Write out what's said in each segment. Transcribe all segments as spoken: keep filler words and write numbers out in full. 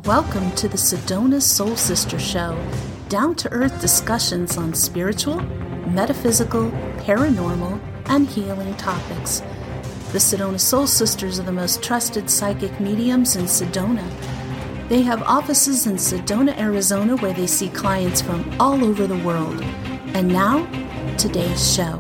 Welcome to the Sedona Soul Sister Show, down-to-earth discussions on spiritual, metaphysical, paranormal, and healing topics. The Sedona Soul Sisters are the most trusted psychic mediums in Sedona. They have offices in Sedona, Arizona, where they see clients from all over the world. And now, today's show.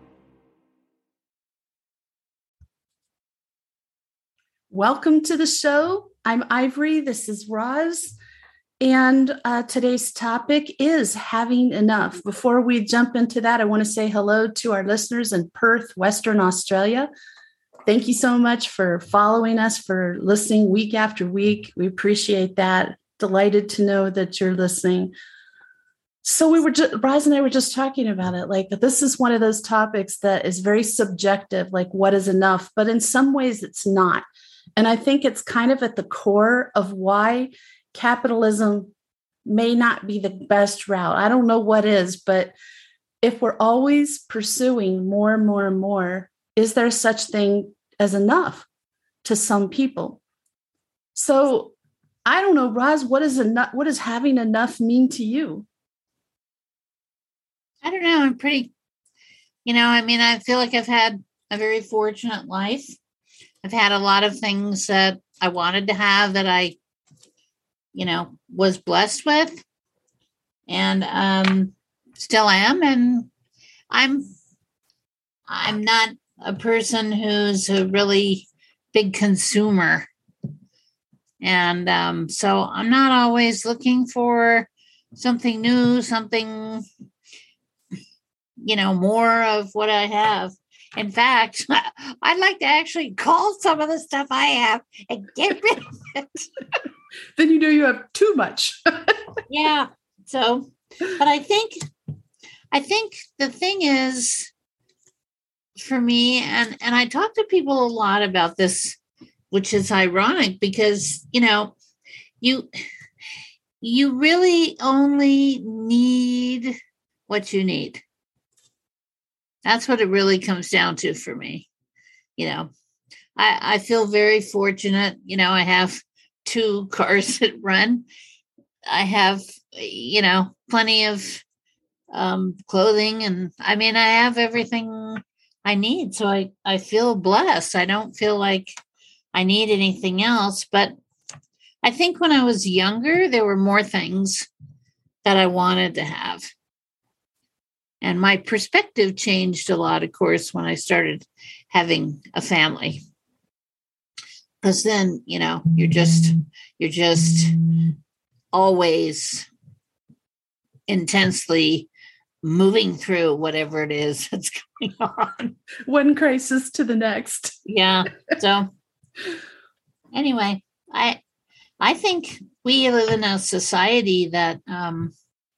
Welcome to the show. I'm Ivory. This is Roz. And uh, today's topic is having enough. Before we jump into that, I want to say hello to our listeners in Perth, Western Australia. Thank you so much for following us, for listening week after week. We appreciate that. Delighted to know that you're listening. So we were just, Roz and I were just talking about it. Like, this is one of those topics that is very subjective, like what is enough, but in some ways it's not. And I think it's kind of at the core of why capitalism may not be the best route. I don't know what is, but if we're always pursuing more and more and more, is there such thing as enough to some people? So I don't know, Roz, what is enough? What does having enough mean to you? I don't know. I'm pretty, you know, I mean, I feel like I've had a very fortunate life. I've had a lot of things that I wanted to have that I, you know, was blessed with, and um, still am. And I'm, I'm not a person who's a really big consumer. And um, so I'm not always looking for something new, something, you know, more of what I have. In fact, I'd like to actually call some of the stuff I have and get rid of it. Then you know you have too much. Yeah. So, but I think, I think the thing is for me, and, and I talk to people a lot about this, which is ironic because, you know, you, you really only need what you need. That's what it really comes down to for me. You know, I, I feel very fortunate. You know, I have two cars that run. I have, you know, plenty of um, clothing. And I mean, I have everything I need. So I, I feel blessed. I don't feel like I need anything else. But I think when I was younger, there were more things that I wanted to have. And my perspective changed a lot, of course, when I started having a family. Because then, you know, you're just, you're just always intensely moving through whatever it is that's going on. One crisis to the next. Yeah. So anyway, I, I think we live in a society that, um,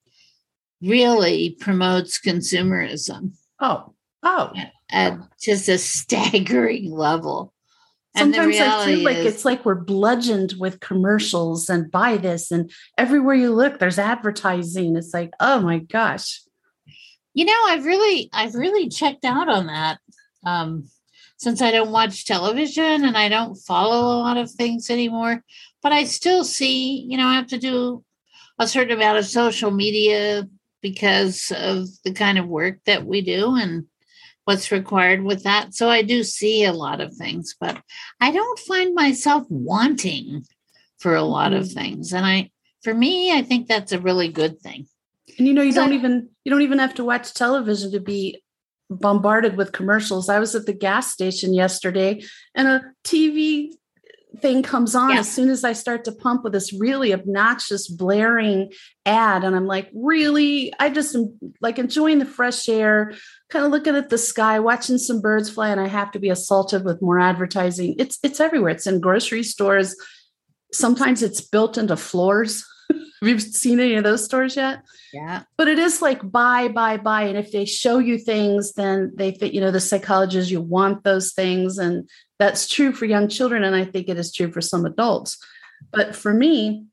really promotes consumerism. Oh, oh, at just a staggering level. Sometimes I feel like is, it's like we're bludgeoned with commercials and buy this, and everywhere you look, there's advertising. It's like, oh my gosh. You know, I've really, I've really checked out on that. Um, since I don't watch television and I don't follow a lot of things anymore, but I still see, you know, I have to do a certain amount of social media because of the kind of work that we do and what's required with that. So I do see a lot of things, but I don't find myself wanting for a lot of things. And I, for me, I think that's a really good thing. And you know, you don't I, even, you don't even have to watch television to be bombarded with commercials. I was at the gas station yesterday and a T V thing comes on yeah. as soon as I start to pump with this really obnoxious blaring ad. And I'm like, really? I just am like enjoying the fresh air, kind of looking at the sky, watching some birds fly, and I have to be assaulted with more advertising. It's it's everywhere. It's in grocery stores. Sometimes it's built into floors. Have you seen any of those stores yet? Yeah. But it is like buy, buy, buy. And if they show you things, then they think, you know, the psychologists, you want those things. And that's true for young children. And I think it is true for some adults. But for me,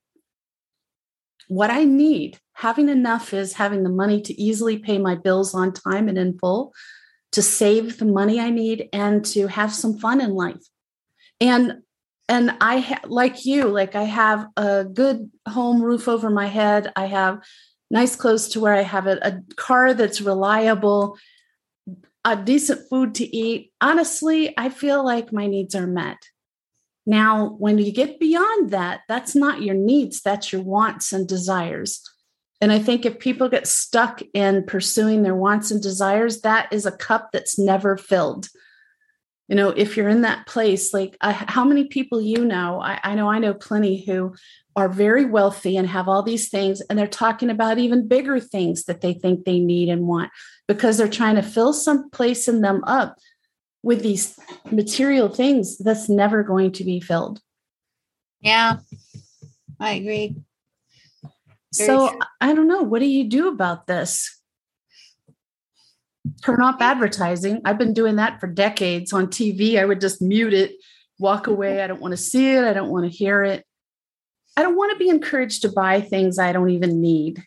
what I need, having enough is having the money to easily pay my bills on time and in full, to save the money I need, and to have some fun in life. And And I, ha- like you, like I have a good home, roof over my head. I have nice clothes to wear. I have a, a car that's reliable, a decent food to eat. Honestly, I feel like my needs are met. Now, when you get beyond that, that's not your needs, that's your wants and desires. And I think if people get stuck in pursuing their wants and desires, that is a cup that's never filled. You know, if you're in that place, like uh, how many people you know, I, I know I know plenty who are very wealthy and have all these things, and they're talking about even bigger things that they think they need and want because they're trying to fill some place in them up with these material things that's never going to be filled. Yeah, I agree. Very so true. I don't know. What do you do about this? Turn off advertising. I've been doing that for decades on T V. I would just mute it, walk away. I don't want to see it. I don't want to hear it. I don't want to be encouraged to buy things I don't even need.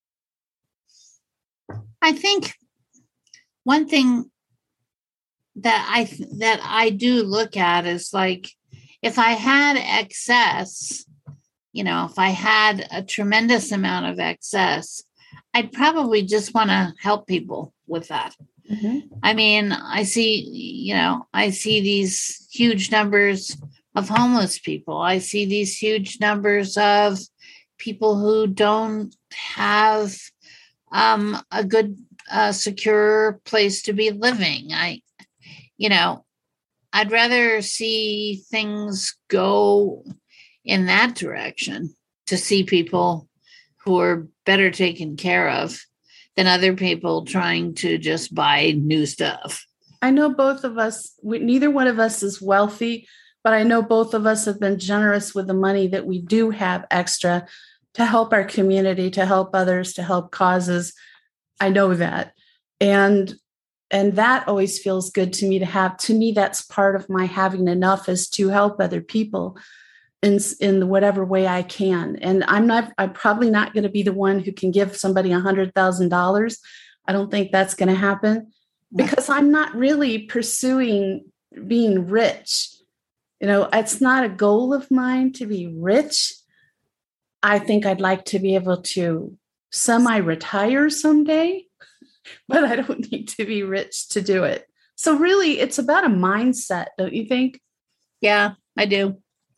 I think one thing that I that I do look at is like if I had excess, you know, if I had a tremendous amount of excess, I'd probably just want to help people with that. Mm-hmm. I mean, I see, you know, I see these huge numbers of homeless people. I see these huge numbers of people who don't have um, a good, uh, secure place to be living. I, you know, I'd rather see things go in that direction to see people who are better taken care of than other people trying to just buy new stuff. I know both of us, we, neither one of us is wealthy, but I know both of us have been generous with the money that we do have extra to help our community, to help others, to help causes. I know that. And and that always feels good to me to have. To me, that's part of my having enough, is to help other people in, in whatever way I can. And I'm not, I'm probably not going to be the one who can give somebody a hundred thousand dollars. I don't think that's going to happen because I'm not really pursuing being rich. You know, it's not a goal of mine to be rich. I think I'd like to be able to semi-retire someday, but I don't need to be rich to do it. So really, it's about a mindset, don't you think? Yeah, I do.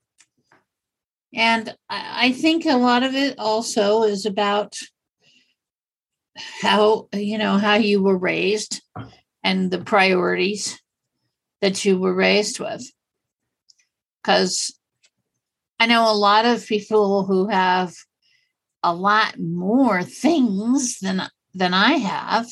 And I think a lot of it also is about how, you know, how you were raised and the priorities that you were raised with. Because I know a lot of people who have a lot more things than than I have.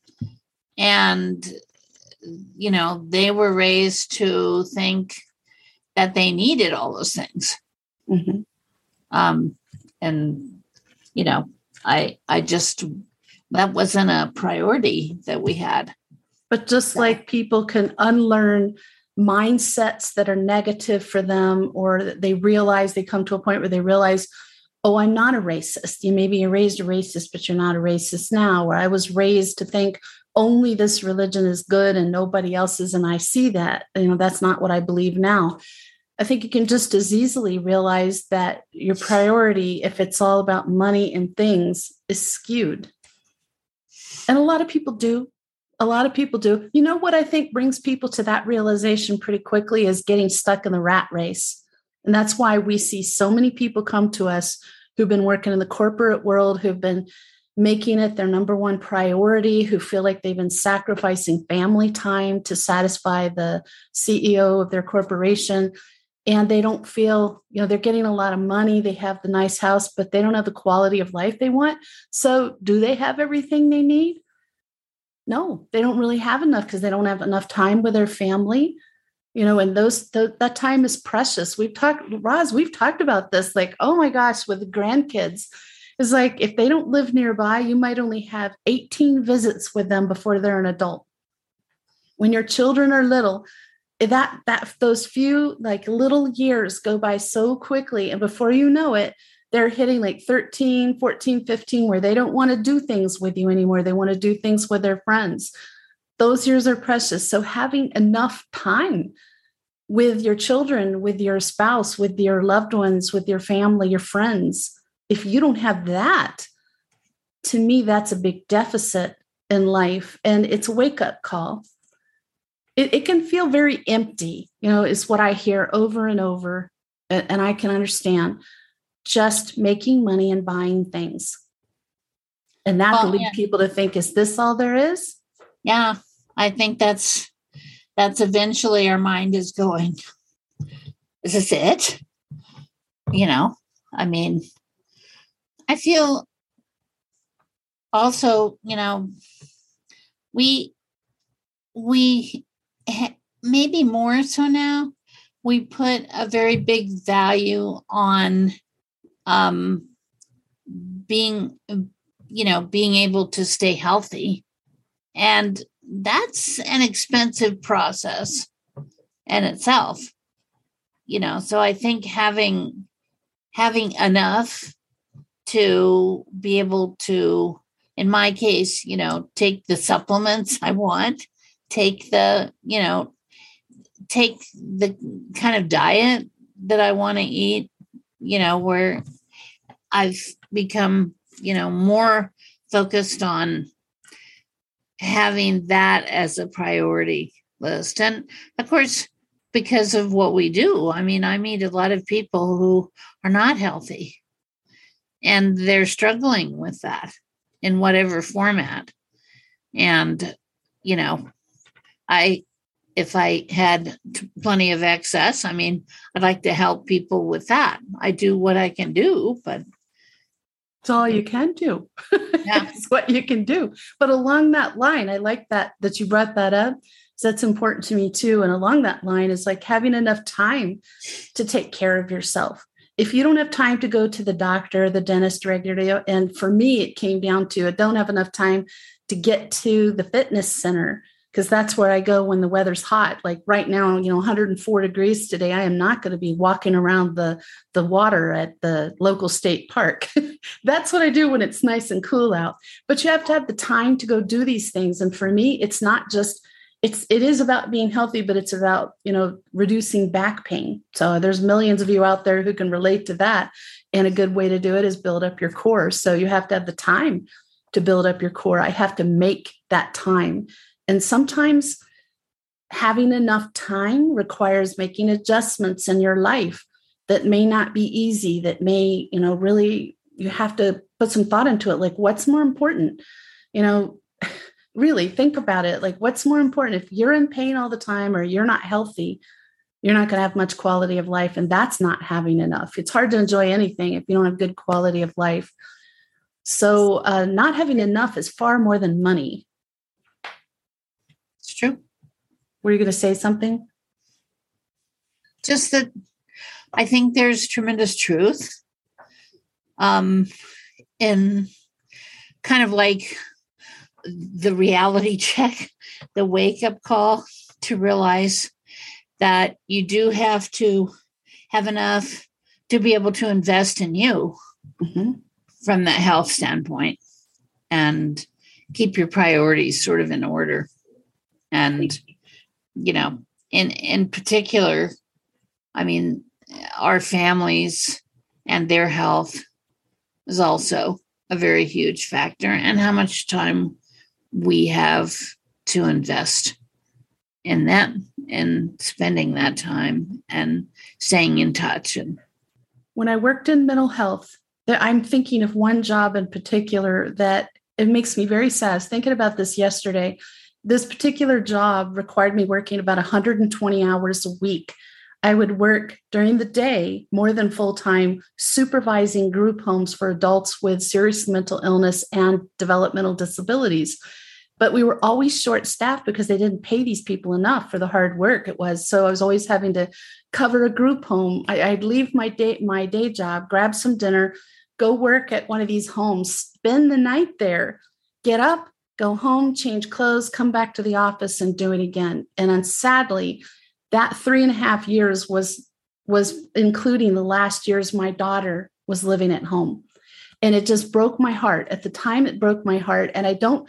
And, you know, they were raised to think that they needed all those things. Mm-hmm. Um, and, you know, I, I just, that wasn't a priority that we had. But just like people can unlearn mindsets that are negative for them, or that they realize, they come to a point where they realize, oh, I'm not a racist. You maybe you're raised a racist, but you're not a racist now. Or I was raised to think only this religion is good and nobody else is. And I see that, you know, that's not what I believe now. I think you can just as easily realize that your priority, if it's all about money and things, is skewed. And a lot of people do. A lot of people do. You know what I think brings people to that realization pretty quickly is getting stuck in the rat race. And that's why we see so many people come to us who've been working in the corporate world, who've been making it their number one priority, who feel like they've been sacrificing family time to satisfy the C E O of their corporation. And they don't feel, you know, they're getting a lot of money. They have the nice house, but they don't have the quality of life they want. So do they have everything they need? No, they don't really have enough because they don't have enough time with their family. You know, and those th- that time is precious. We've talked, Roz, we've talked about this, like, oh my gosh, with the grandkids. It's like if they don't live nearby, you might only have eighteen visits with them before they're an adult. When your children are little, that that those few like little years go by so quickly. And before you know it, they're hitting like thirteen, fourteen, fifteen, where they don't want to do things with you anymore. They want to do things with their friends. Those years are precious. So having enough time, with your children, with your spouse, with your loved ones, with your family, your friends. If you don't have that, to me, that's a big deficit in life. And it's a wake-up call. It, it can feel very empty, you know, is what I hear over and over. And, and I can understand just making money and buying things. And that Well, will lead yeah. people to think, is this all there is? Yeah, I think that's that's eventually our mind is going, is this it? You know, I mean, I feel also, you know, we, we ha- maybe more so now, we put a very big value on um, being, you know, being able to stay healthy. And that's an expensive process in itself, you know. So I think having having enough to be able to, in my case, you know, take the supplements I want, take the, you know, take the kind of diet that I want to eat, you know, where I've become, you know, more focused on having that as a priority list. And of course, because of what we do, I mean, I meet a lot of people who are not healthy and they're struggling with that in whatever format. And, you know, I, if I had t- plenty of excess, I mean, I'd like to help people with that. I do what I can do, but It's all you can do. yeah. It's what you can do. But along that line, I like that, that you brought that up. So that's important to me too. And along that line is like having enough time to take care of yourself. If you don't have time to go to the doctor, the dentist regularly, and for me, it came down to, I don't have enough time to get to the fitness center, because that's where I go when the weather's hot. Like right now, you know, one hundred four degrees today. I am not going to be walking around the, the water at the local state park. That's what I do when it's nice and cool out. But you have to have the time to go do these things. And for me, it's not just, it's, it is about being healthy, but it's about, you know, reducing back pain. So there's millions of you out there who can relate to that. And a good way to do it is build up your core. So you have to have the time to build up your core. I have to make that time. And sometimes having enough time requires making adjustments in your life that may not be easy, that may, you know, really, you have to put some thought into it. Like, what's more important? You know, really think about it. Like, what's more important? If you're in pain all the time or you're not healthy, you're not going to have much quality of life. And that's not having enough. It's hard to enjoy anything if you don't have good quality of life. So uh, not having enough is far more than money. It's true. Were you going to say something? Just that I think there's tremendous truth um, in kind of like the reality check, the wake-up call to realize that you do have to have enough to be able to invest in you mm-hmm. from that health standpoint and keep your priorities sort of in order. And, you know, in, in particular, I mean, our families and their health is also a very huge factor, and how much time we have to invest in them and spending that time and staying in touch. And when I worked in mental health, I'm thinking of one job in particular that it makes me very sad. I was thinking about this yesterday. This particular job required me working about one hundred twenty hours a week. I would work during the day more than full-time, supervising group homes for adults with serious mental illness and developmental disabilities. But we were always short-staffed because they didn't pay these people enough for the hard work it was. So I was always having to cover a group home. I, I'd leave my day, my day job, grab some dinner, go work at one of these homes, spend the night there, get up, go home, change clothes, come back to the office and do it again. And then sadly, that three and a half years was, was including the last years my daughter was living at home. And it just broke my heart. At the time, it broke my heart. And I don't,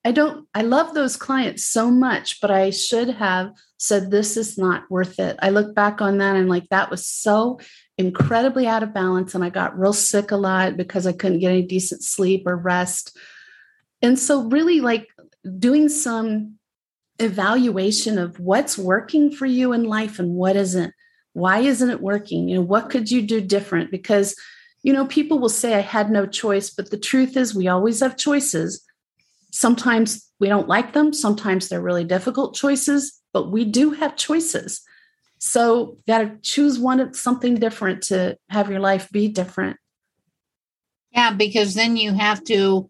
I don't, I love those clients so much, but I should have said, this is not worth it. I look back on that and like, that was so incredibly out of balance. And I got real sick a lot because I couldn't get any decent sleep or rest. And so really like doing some evaluation of what's working for you in life and what isn't. Why isn't it working? You know, what could you do different? Because, you know, people will say I had no choice, but the truth is we always have choices. Sometimes we don't like them. Sometimes they're really difficult choices, but we do have choices. So you got to choose one, something different to have your life be different. Yeah, because then you have to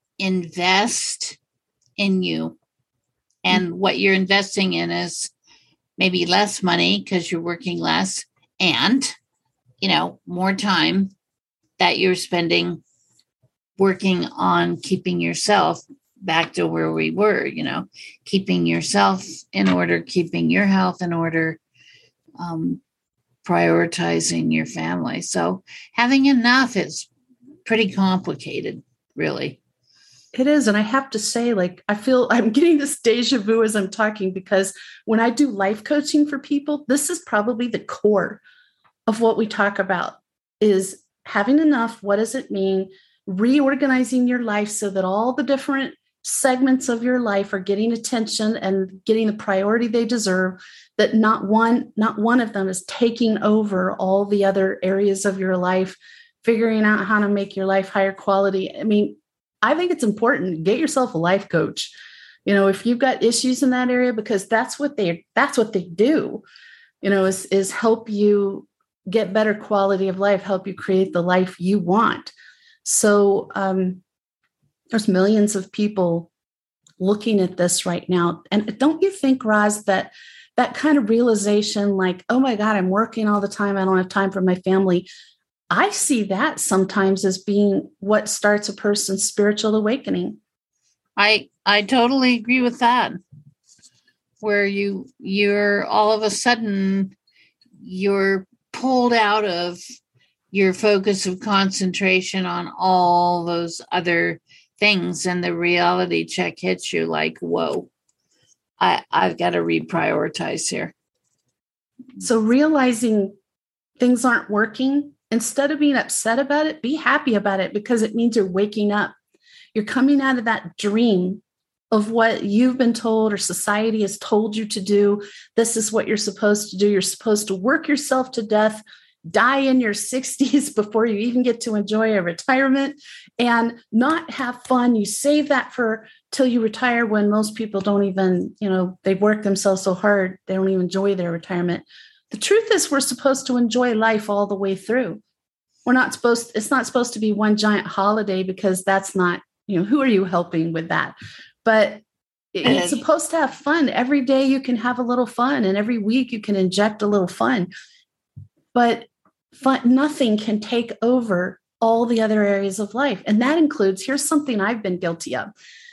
invest in you. And mm-hmm. what you're investing in is maybe less money because you're working less and, you know, more time that you're spending working on keeping yourself back to where we were, you know, keeping yourself in order, keeping your health in order, um, prioritizing your family. So having enough is pretty complicated, really. It is. And I have to say, like, I feel I'm getting this deja vu as I'm talking, because when I do life coaching for people, this is probably the core of what we talk about is having enough. What does it mean? Reorganizing your life so that all the different segments of your life are getting attention and getting the priority they deserve, that not one, not one of them is taking over all the other areas of your life, figuring out how to make your life higher quality. I mean, I think it's important. Get yourself a life coach. You know, if you've got issues in that area, because that's what they, that's what they do, you know, is, is help you get better quality of life, help you create the life you want. So, um, there's millions of people looking at this right now. And don't you think, Roz, that that kind of realization, like, oh my God, I'm working all the time, I don't have time for my family. I see that sometimes as being what starts a person's spiritual awakening. I I totally agree with that. Where you you're all of a sudden you're pulled out of your focus of concentration on all those other things, and the reality check hits you like, whoa, I, I've got to reprioritize here. So realizing things aren't working, instead of being upset about it, be happy about it, because it means you're waking up. You're coming out of that dream of what you've been told or society has told you to do. This is what you're supposed to do. You're supposed to work yourself to death, die in your sixties before you even get to enjoy a retirement and not have fun. You save that for till you retire, when most people don't even, you know, they've worked themselves so hard, they don't even enjoy their retirement. The truth is we're supposed to enjoy life all the way through. We're not supposed, it's not supposed to be one giant holiday, because that's not, you know, who are you helping with that? But it's supposed to have fun. Every day you can have a little fun, and every week you can inject a little fun. But fun, nothing can take over all the other areas of life. And that includes, here's something I've been guilty of.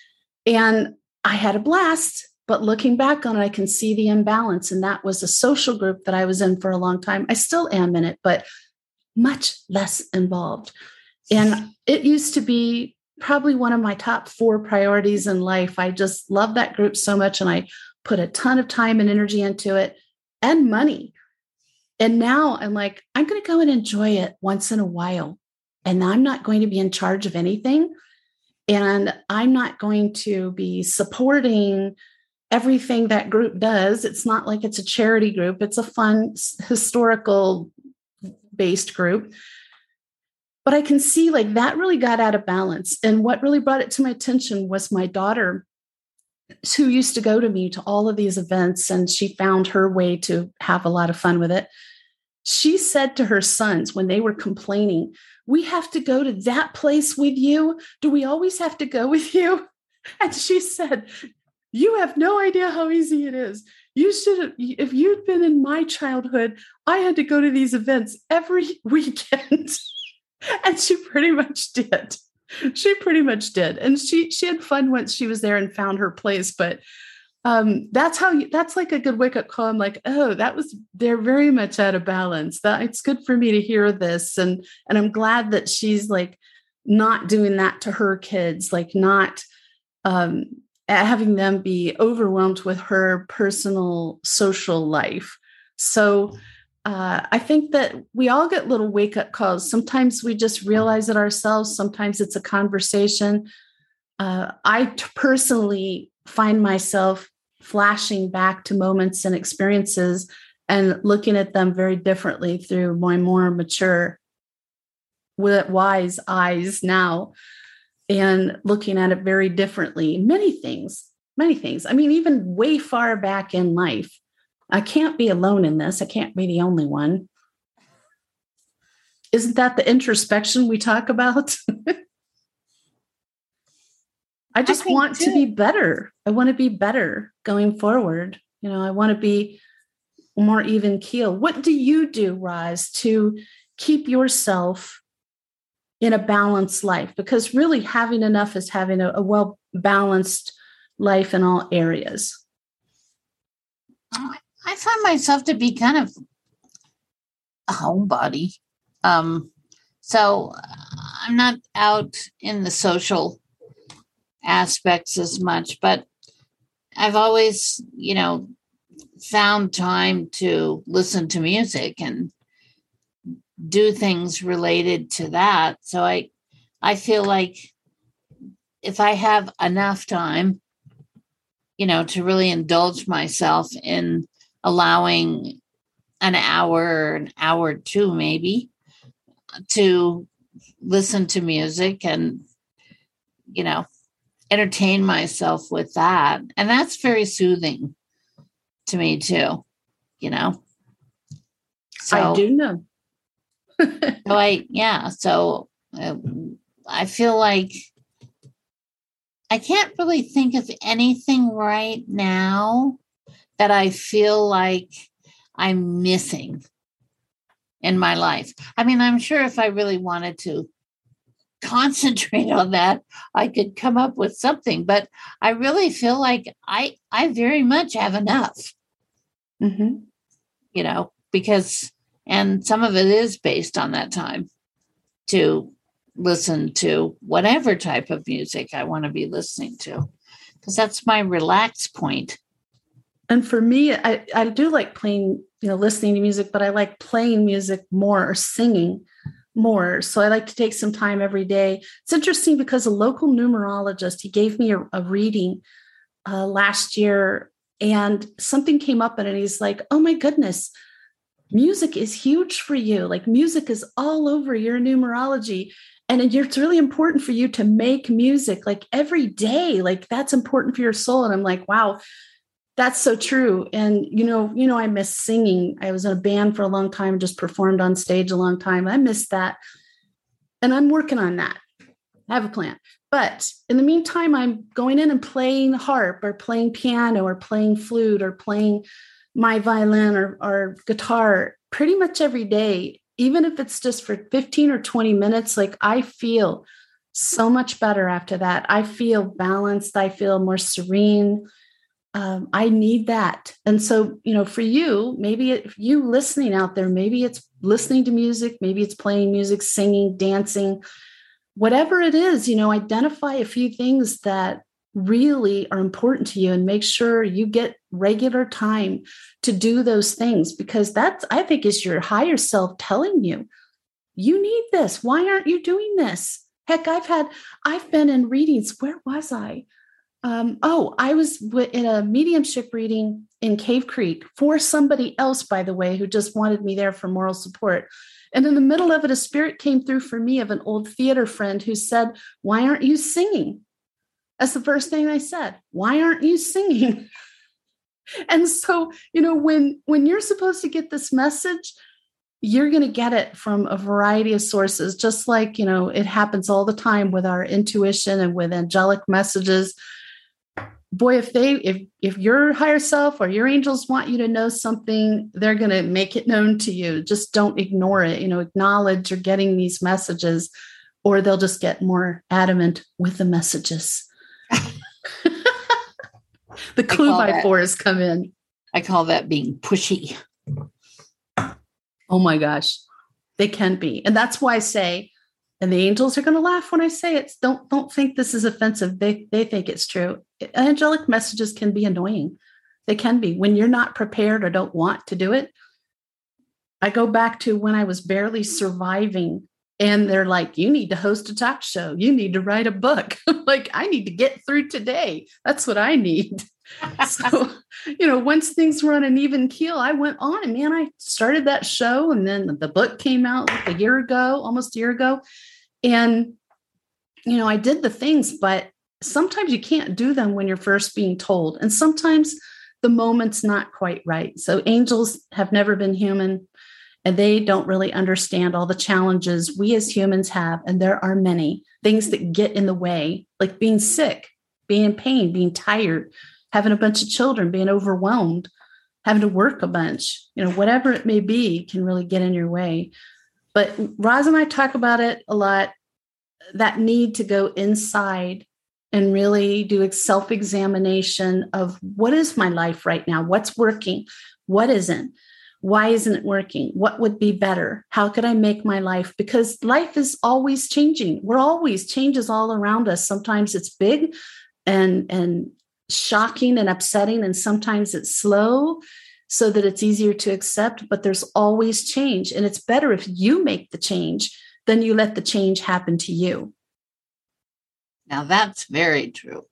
And I had a blast, but looking back on it, I can see the imbalance. And that was a social group that I was in for a long time. I still am in it, but much less involved. And it used to be probably one of my top four priorities in life. I just love that group so much. And I put a ton of time and energy into it and money. And now I'm like, I'm going to go and enjoy it once in a while. And I'm not going to be in charge of anything. And I'm not going to be supporting everything that group does. It's not like it's a charity group. It's a fun, historical based group. But I can see like that really got out of balance. And what really brought it to my attention was my daughter, who used to go to me to all of these events, and she found her way to have a lot of fun with it. She said to her sons when they were complaining, we have to go to that place with you. Do we always have to go with you? And she said, you have no idea how easy it is. You should have, if you'd been in my childhood, I had to go to these events every weekend. And she pretty much did. She pretty much did. And she she had fun once she was there and found her place. But um, that's how you, that's like a good wake up call. I'm like, oh, that was, they're very much out of balance. That it's good for me to hear this. And, and I'm glad that she's like not doing that to her kids, like not, um, having them be overwhelmed with her personal social life. So uh, I think that we all get little wake up calls. Sometimes we just realize it ourselves. Sometimes it's a conversation. Uh, I t- personally find myself flashing back to moments and experiences and looking at them very differently through my more mature, wise eyes now, and looking at it very differently. Many things, many things. I mean, even way far back in life. I can't be alone in this. I can't be the only one. Isn't that the introspection we talk about? I just I want too. to be better. I want to be better going forward. You know, I want to be more even keel. What do you do, Roz, to keep yourself in a balanced life? Because really having enough is having a, a well-balanced life in all areas. I find myself to be kind of a homebody. Um, so I'm not out in the social aspects as much, but I've always, you know, found time to listen to music and do things related to that. So I, I feel like if I have enough time, you know, to really indulge myself in allowing an hour, an hour or two maybe, to listen to music and, you know, entertain myself with that. And that's very soothing to me too, you know. So, I do know. so I, yeah, so uh, I feel like I can't really think of anything right now that I feel like I'm missing in my life. I mean, I'm sure if I really wanted to concentrate on that, I could come up with something, but I really feel like I, I very much have enough, mm-hmm. you know, because, and some of it is based on that time to listen to whatever type of music I want to be listening to, because that's my relax point. And for me, I, I do like playing, you know, listening to music, but I like playing music more or singing more. So I like to take some time every day. It's interesting because a local numerologist, he gave me a, a reading uh, last year, and something came up in it. And he's like, oh my goodness, music is huge for you. Like music is all over your numerology. And it's really important for you to make music like every day. Like that's important for your soul. And I'm like, wow, that's so true. And, you know, you know, I miss singing. I was in a band for a long time, just performed on stage a long time. I miss that. And I'm working on that. I have a plan. But in the meantime, I'm going in and playing harp or playing piano or playing flute or playing my violin or, or guitar pretty much every day, even if it's just for fifteen or twenty minutes. Like I feel so much better after that. I feel balanced. I feel more serene. Um, I need that. And so, you know, for you, maybe if you listening out there, maybe it's listening to music, maybe it's playing music, singing, dancing, whatever it is, you know, identify a few things that really are important to you and make sure you get regular time to do those things, because that's, I think, is your higher self telling you, you need this. Why aren't you doing this? Heck, I've had, I've been in readings. Where was I? Um, oh, I was w- in a mediumship reading in Cave Creek for somebody else, by the way, who just wanted me there for moral support. And in the middle of it, a spirit came through for me of an old theater friend who said, why aren't you singing? That's the first thing I said. Why aren't you singing? And so, you know, when, when you're supposed to get this message, you're going to get it from a variety of sources, just like, you know, it happens all the time with our intuition and with angelic messages. Boy, if they, if, if your higher self or your angels want you to know something, they're going to make it known to you. Just don't ignore it, you know, acknowledge you're getting these messages, or they'll just get more adamant with the messages. The clue by fours come in. I call that being pushy. Oh my gosh, they can be. And that's why I say, and the angels are going to laugh when I say it, don't, don't think this is offensive. They, they think it's true. angelic messages can be annoying. They can be when you're not prepared or don't want to do it. I go back to when I was barely surviving and they're like, you need to host a talk show. You need to write a book. Like, I need to get through today. That's what I need. So, you know, once things were on an even keel, I went on and man, I started that show. And then the book came out like a year ago, almost a year ago. And, you know, I did the things, but sometimes you can't do them when you're first being told. And sometimes the moment's not quite right. So angels have never been human and they don't really understand all the challenges we as humans have. And there are many things that get in the way, like being sick, being in pain, being tired, having a bunch of children, being overwhelmed, having to work a bunch, you know, whatever it may be can really get in your way. But Roz and I talk about it a lot, that need to go inside and really do a self-examination of what is my life right now? What's working? What isn't? Why isn't it working? What would be better? How could I make my life? Because life is always changing. We're always changes all around us. Sometimes it's big and, and shocking and upsetting, and sometimes it's slow so that it's easier to accept, but there's always change. And it's better if you make the change than you let the change happen to you. Now that's very true.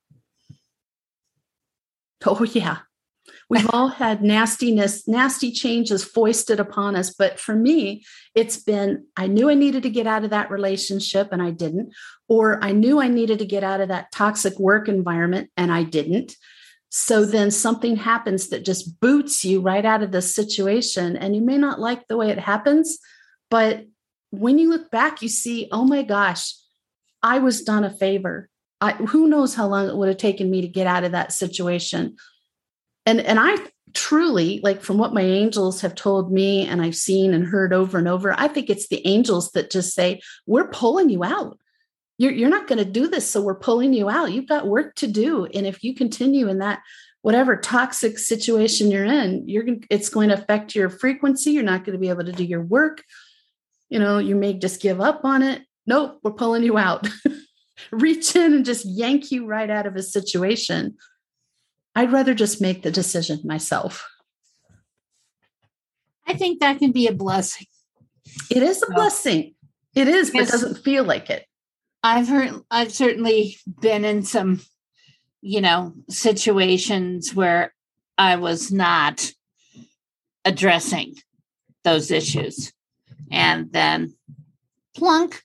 Oh, yeah. We've all had nastiness, nasty changes foisted upon us. But for me, it's been, I knew I needed to get out of that relationship and I didn't. Or I knew I needed to get out of that toxic work environment and I didn't. So then something happens that just boots you right out of the situation. And you may not like the way it happens, but when you look back, you see, oh my gosh, I was done a favor. I, who knows how long it would have taken me to get out of that situation. And, and I truly, like from what my angels have told me and I've seen and heard over and over, I think it's the angels that just say, we're pulling you out. You're, you're not going to do this. So we're pulling you out. You've got work to do. And if you continue in that, whatever toxic situation you're in, you're going, it's going to affect your frequency. You're not going to be able to do your work. You know, you may just give up on it. Nope, we're pulling you out. Reach in and just yank you right out of a situation. I'd rather just make the decision myself. I think that can be a blessing. It is a so, blessing. It is, but it doesn't feel like it. I've heard, I've certainly been in some, you know, situations where I was not addressing those issues. And then plunk.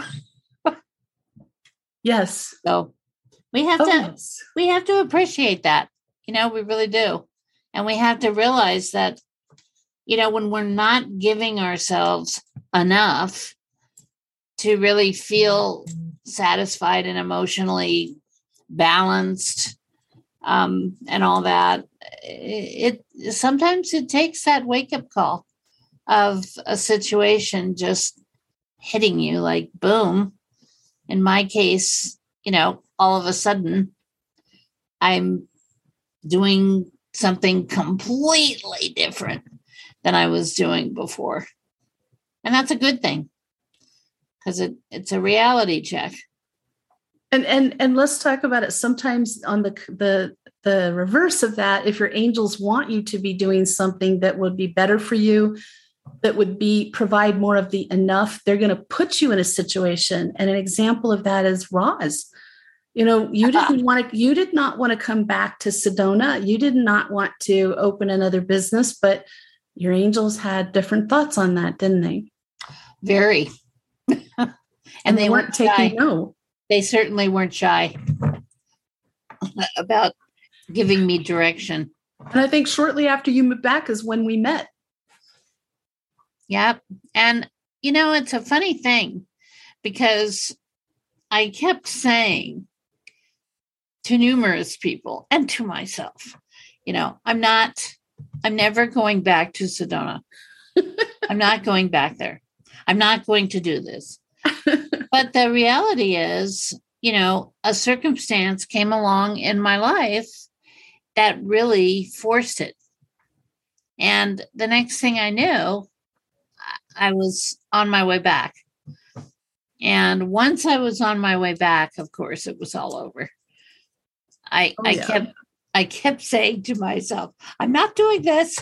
Yes. So we have oh, to yes. we have to appreciate that. You know, we really do. And we have to realize that, you know, when we're not giving ourselves enough to really feel satisfied and emotionally balanced, um, and all that, it, it sometimes it takes that wake-up call of a situation just hitting you like boom. In my case, you know, all of a sudden I'm doing something completely different than I was doing before. And that's a good thing because it, it's a reality check. And and and let's talk about it. Sometimes on the the the reverse of that, if your angels want you to be doing something that would be better for you, that would be provide more of the enough, they're going to put you in a situation. And an example of that is Roz. You know, you didn't want to, you did not want to come back to Sedona. You did not want to open another business, but your angels had different thoughts on that, didn't they? Very. and, and they, they weren't, weren't taking shy. no. They certainly weren't shy about giving me direction. And I think shortly after you moved back is when we met. Yep. And, you know, it's a funny thing because I kept saying to numerous people and to myself, you know, I'm not, I'm never going back to Sedona. I'm not going back there. I'm not going to do this. But the reality is, you know, a circumstance came along in my life that really forced it. And the next thing I knew, I was on my way back. And once I was on my way back, of course, it was all over. I Oh, I yeah. kept I kept saying to myself, I'm not doing this.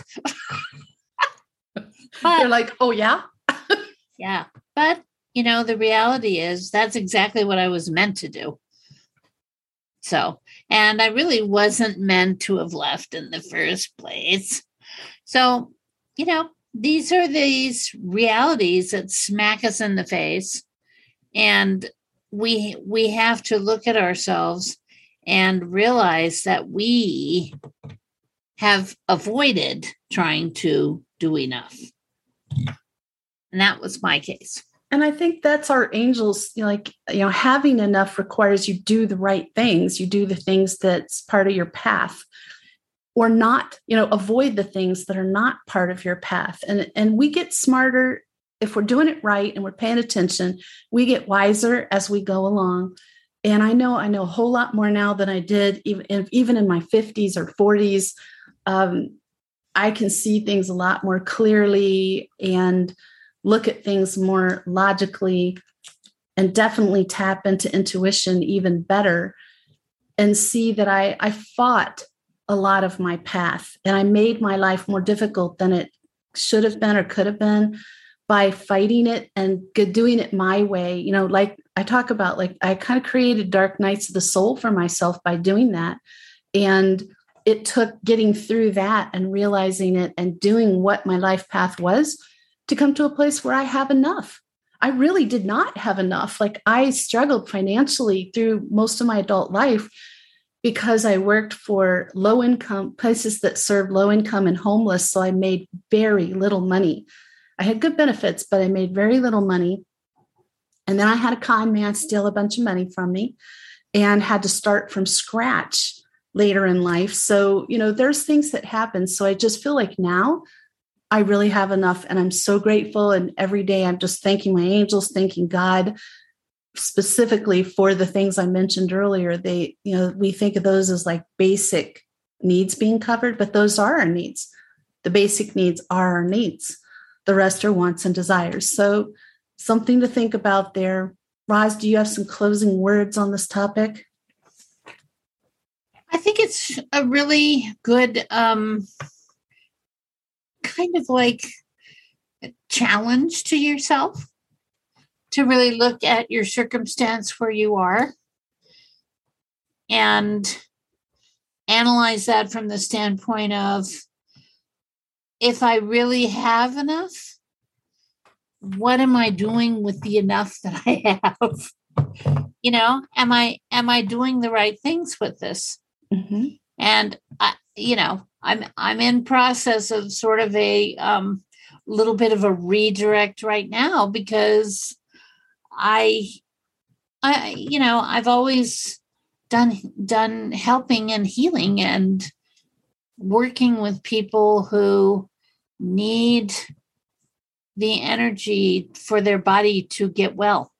They're But like, oh, yeah. yeah, but you know, the reality is that's exactly what I was meant to do. So, and I really wasn't meant to have left in the first place. So, you know, these are these realities that smack us in the face, and we we have to look at ourselves and realize that we have avoided trying to do enough. And that was my case. And I think that's our angels, you know, like, you know, having enough requires you do the right things. You do the things that's part of your path, or not, you know, avoid the things that are not part of your path. And, and we get smarter if we're doing it right and we're paying attention. We get wiser as we go along. And I know, I know a whole lot more now than I did even in, even in my fifties or forties. Um, I can see things a lot more clearly and look at things more logically, and definitely tap into intuition even better, and see that I, I fought a lot of my path, and I made my life more difficult than it should have been or could have been by fighting it and doing it my way. You know, like I talk about, like I kind of created dark nights of the soul for myself by doing that. And it took getting through that and realizing it and doing what my life path was to come to a place where I have enough. I really did not have enough. Like I struggled financially through most of my adult life because I worked for low income places that served low income and homeless. So I made very little money. I had good benefits, but I made very little money. And then I had a con man steal a bunch of money from me and had to start from scratch later in life. So, you know, there's things that happen. So I just feel like now I really have enough, and I'm so grateful. And every day I'm just thanking my angels, thanking God specifically for the things I mentioned earlier. They, you know, we think of those as like basic needs being covered, but those are our needs. The basic needs are our needs. The rest are wants and desires. So something to think about there. Roz, do you have some closing words on this topic? I think it's a really good um, kind of like a challenge to yourself to really look at your circumstance where you are and analyze that from the standpoint of, if I really have enough, what am I doing with the enough that I have? You know, am I am I doing the right things with this? Mm-hmm. And I, you know, I'm I'm in process of sort of a um, little bit of a redirect right now, because I, I, you know, I've always done done helping and healing and working with people who need the energy for their body to get well.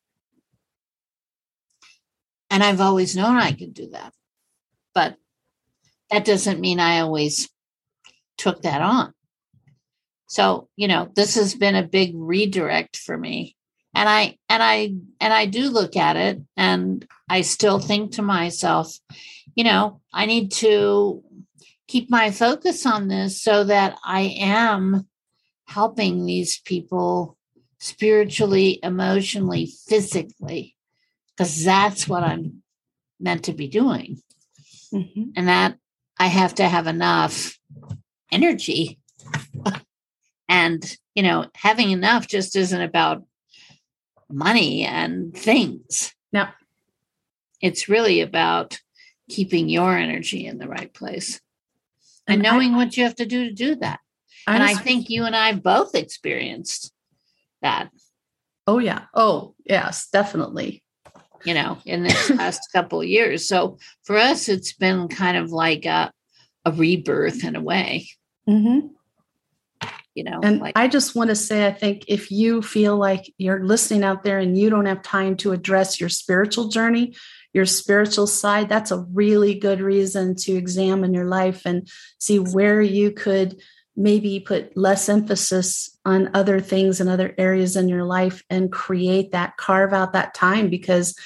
And I've always known I could do that. But that doesn't mean I always took that on. So, you know, this has been a big redirect for me. And I and I and I do look at it, and I still think to myself, you know, I need to keep my focus on this so that I am helping these people spiritually, emotionally, physically, because that's what I'm meant to be doing. Mm-hmm. And that I have to have enough energy. And, you know, having enough just isn't about money and things. No. It's really about keeping your energy in the right place and, and knowing I, what you have to do to do that. I and was, I think you and I both experienced that. Oh, yeah. Oh, yes, definitely. You know, in this past couple of years. So for us, it's been kind of like a, a rebirth in a way. Mm-hmm. You know, and like, I just want to say, I think if you feel like you're listening out there and you don't have time to address your spiritual journey, your spiritual side, that's a really good reason to examine your life and see where you could maybe put less emphasis on other things and other areas in your life and create that, carve out that time, because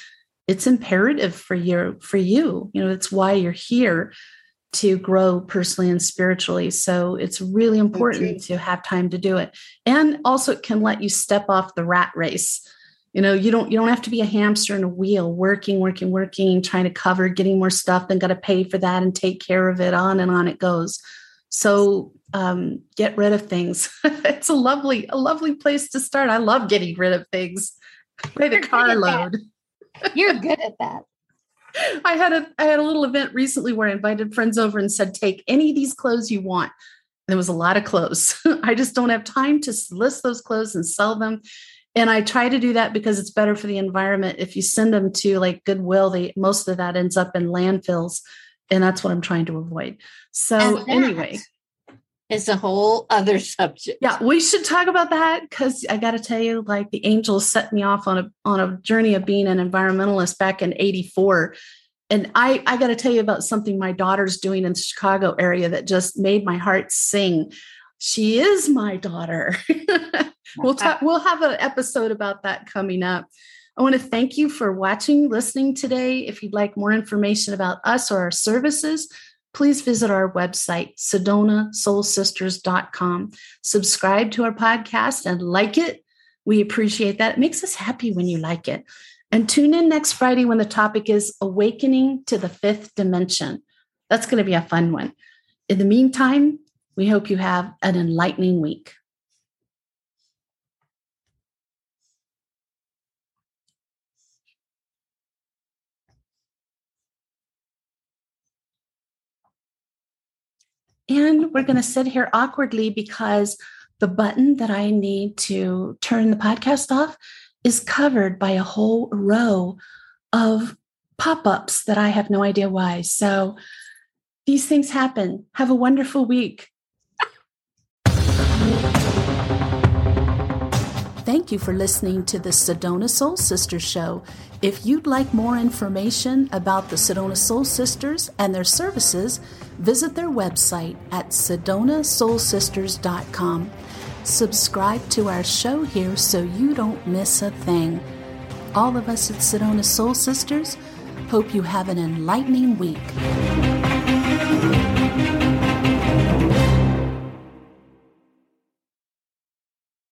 it's imperative for your, for you. You know, it's why you're here, to grow personally and spiritually. So it's really important to have time to do it. And also it can let you step off the rat race. You know, you don't, you don't have to be a hamster in a wheel, working, working, working, trying to cover, getting more stuff, then got to pay for that and take care of it, on and on it goes. So um, get rid of things. It's a lovely, a lovely place to start. I love getting rid of things by the carload. You're good at that. I had a I had a little event recently where I invited friends over and said, take any of these clothes you want. And there was a lot of clothes. I just don't have time to list those clothes and sell them. And I try to do that because it's better for the environment. If you send them to like Goodwill, they most of that ends up in landfills. And that's what I'm trying to avoid. So anyway. It's a whole other subject. Yeah, we should talk about that, because I got to tell you, like, the angels set me off on a on a journey of being an environmentalist back in eighty-four. And I, I got to tell you about something my daughter's doing in the Chicago area that just made my heart sing. She is my daughter. We'll talk, we'll have an episode about that coming up. I want to thank you for watching, listening today. If you'd like more information about us or our services, please visit our website, sedona soul sisters dot com. Subscribe to our podcast and like it. We appreciate that. It makes us happy when you like it. And tune in next Friday when the topic is Awakening to the Fifth Dimension. That's going to be a fun one. In the meantime, we hope you have an enlightening week. And we're going to sit here awkwardly because the button that I need to turn the podcast off is covered by a whole row of pop-ups that I have no idea why. So these things happen. Have a wonderful week. Thank you for listening to the Sedona Soul Sisters Show. If you'd like more information about the Sedona Soul Sisters and their services, visit their website at sedona soul sisters dot com. Subscribe to our show here so you don't miss a thing. All of us at Sedona Soul Sisters hope you have an enlightening week.